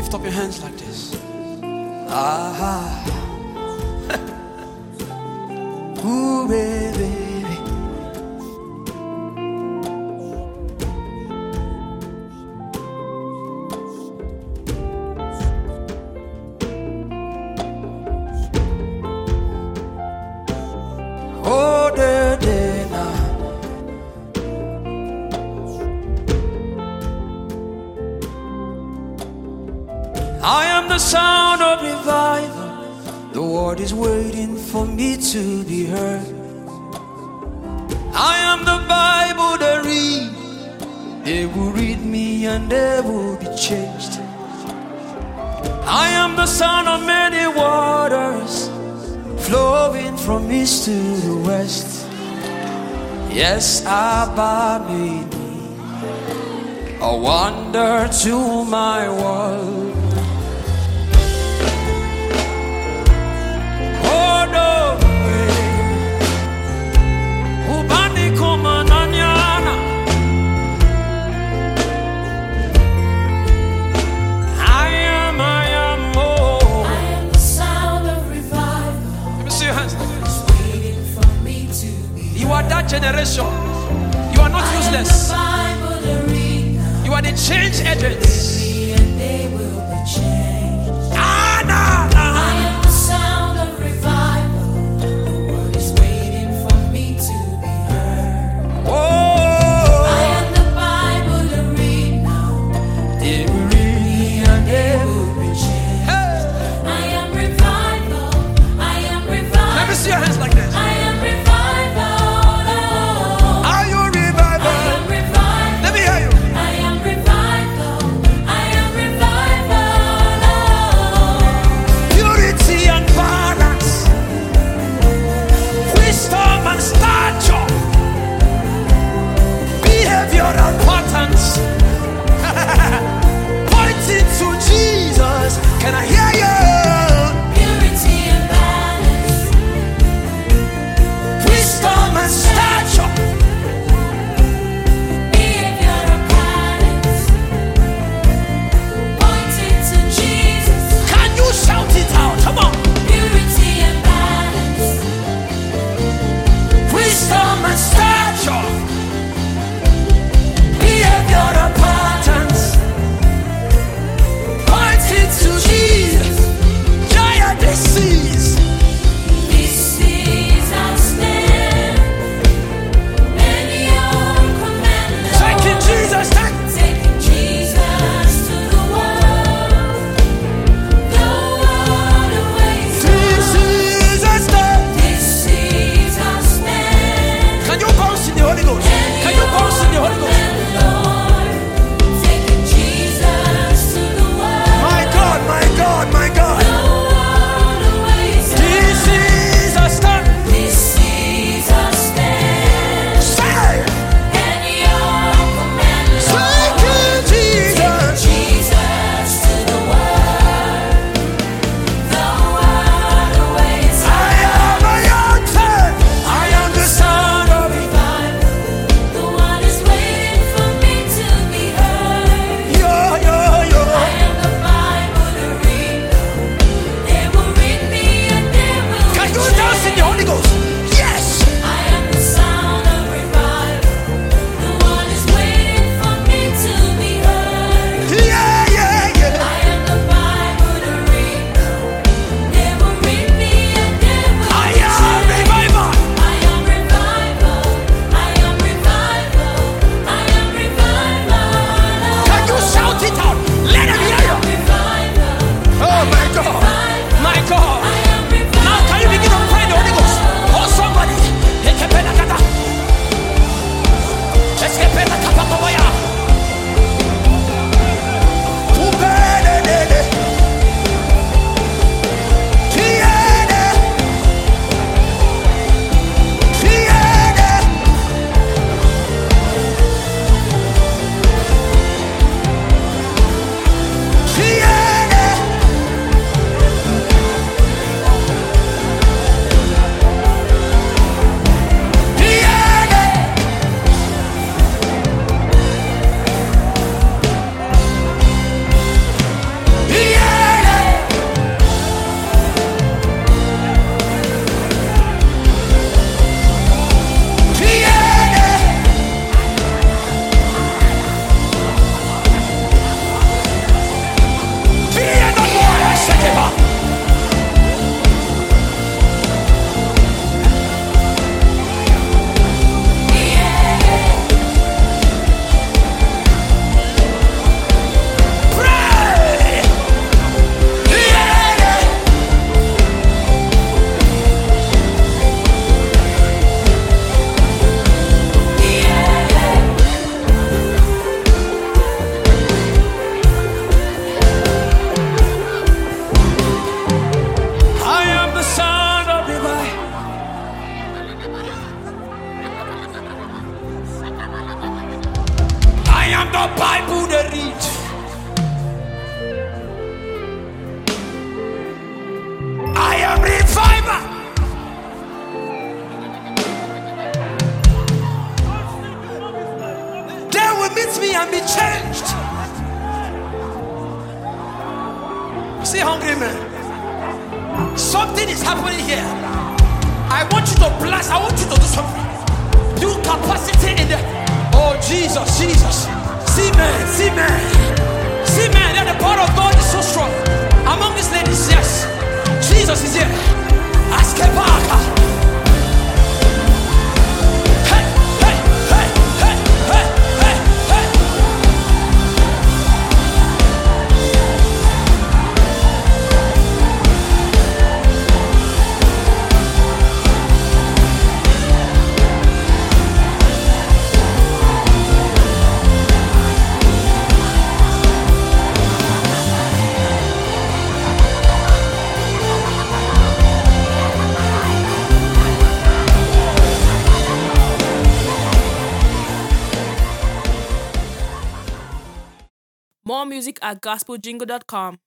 Lift up your hands like this. Ah, ooh, baby. Oh, day now. I am the sound of revival. The world is waiting for me to be heard. I am the Bible they read. They will read me and they will be changed. I am the sound of many waters flowing from east to the west. Yes, Abba made me a wonder to my world. Oh no way, Ubani Kumananyana. I am, oh. I am the sound of revival. Let me see your hands. Waiting for me to be. You are that generation. You are not useless. You are the change agents. And they will be changed. Ah, nah, I nah. am the sound of revival. The world is waiting for me to be heard. Oh, I am the Bible to read now. they will read me and they They will. will be changed. Hey. I am revival. I am revival. Let me see your hands like this. I am revival. Are you I revival? am revival. Let me hear you. I am revival. I am revival. see hungry men. Something is happening here. I want you to blast. I want you to do something. Do capacity in the. Oh Jesus, Jesus. See man, see man. See man, that the power of God is so strong. Among these ladies, yes. Jesus is here. Ask Kepaka. Hey, hey, hey, hey, hey, hey, hey. More music at gospeljingle.com.